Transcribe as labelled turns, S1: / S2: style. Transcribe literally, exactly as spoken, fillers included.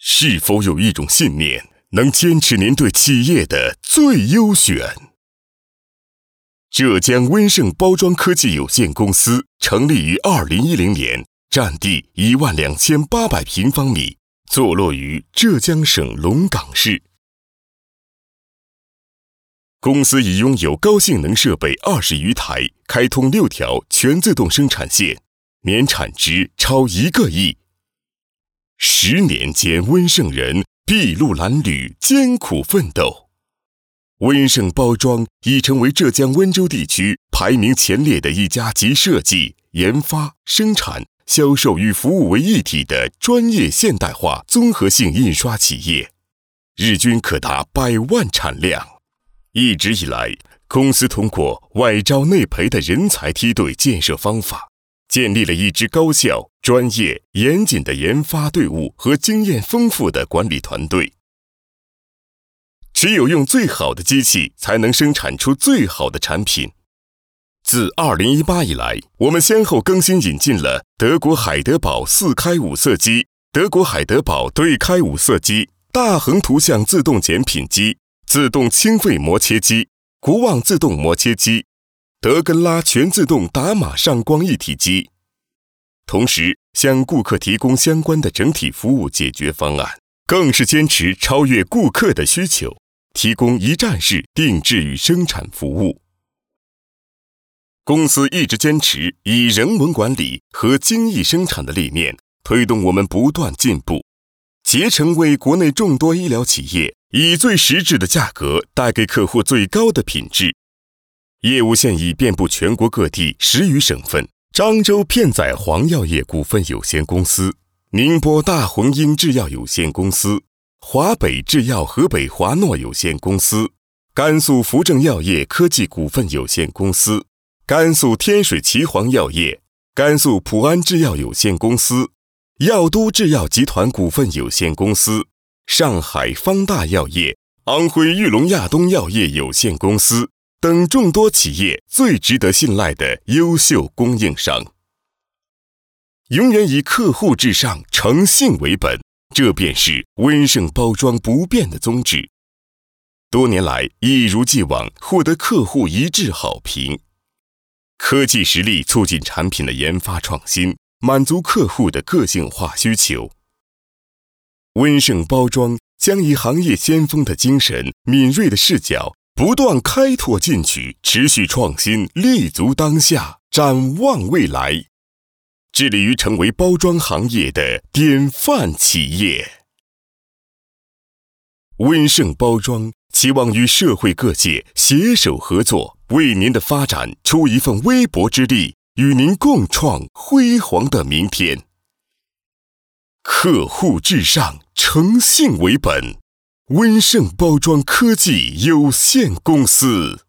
S1: 是否有一种信念能坚持您对企业的最优选？浙江温盛包装科技有限公司成立于二零一零年，占地一万两千八百平方米，坐落于浙江省龙岗市。公司已拥有高性能设备二十余台，开通六条全自动生产线，年产值超一个亿。十年间，温盛人筚路蓝缕，艰苦奋斗。温盛包装已成为浙江温州地区排名前列的一家集设计、研发、生产、销售与服务为一体的专业现代化综合性印刷企业，日均可达百万产量。一直以来，公司通过外招内培的人才梯队建设方法，建立了一支高效、专业、严谨的研发队伍和经验丰富的管理团队。只有用最好的机器，才能生产出最好的产品。自二零一八以来，我们先后更新引进了德国海德堡四开五色机、德国海德堡对开五色机、大横图像自动剪品机、自动清肺磨切机、国旺自动磨切机、德根拉全自动打码上光一体机，同时向顾客提供相关的整体服务解决方案，更是坚持超越顾客的需求，提供一站式定制与生产服务。公司一直坚持以人文管理和精益生产的理念，推动我们不断进步，竭诚为国内众多医疗企业以最实质的价格带给客户最高的品质。业务现已遍布全国各地十余省份。漳州片仔癀药业股份有限公司、宁波大红鹰制药有限公司、华北制药河北华诺有限公司、甘肃福正药业科技股份有限公司、甘肃天水岐黄药业、甘肃普安制药有限公司、药都制药集团股份有限公司、上海方大药业、安徽玉龙亚东药业有限公司等众多企业最值得信赖的优秀供应商。永远以客户至上、诚信为本，这便是温盛包装不变的宗旨。多年来一如既往获得客户一致好评。科技实力促进产品的研发创新，满足客户的个性化需求。温盛包装将以行业先锋的精神、敏锐的视角，不断开拓进取，持续创新，立足当下，展望未来，致力于成为包装行业的典范企业。温盛包装期望与社会各界携手合作，为您的发展出一份微薄之力，与您共创辉煌的明天。客户至上，诚信为本。温盛包装科技有限公司。